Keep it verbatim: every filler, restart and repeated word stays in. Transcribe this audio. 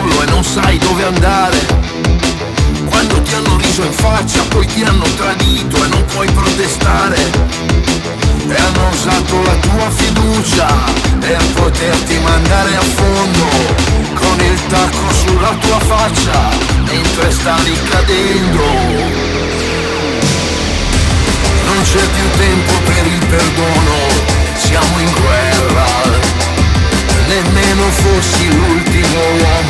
solo e non sai dove andare. Quando ti hanno riso in faccia, poi ti hanno tradito e non puoi protestare. E hanno usato la tua fiducia per poterti mandare a fondo, con il tacco sulla tua faccia mentre stavi cadendo. Non c'è più tempo per il perdono, siamo in guerra. Nemmeno fossi l'ultimo uomo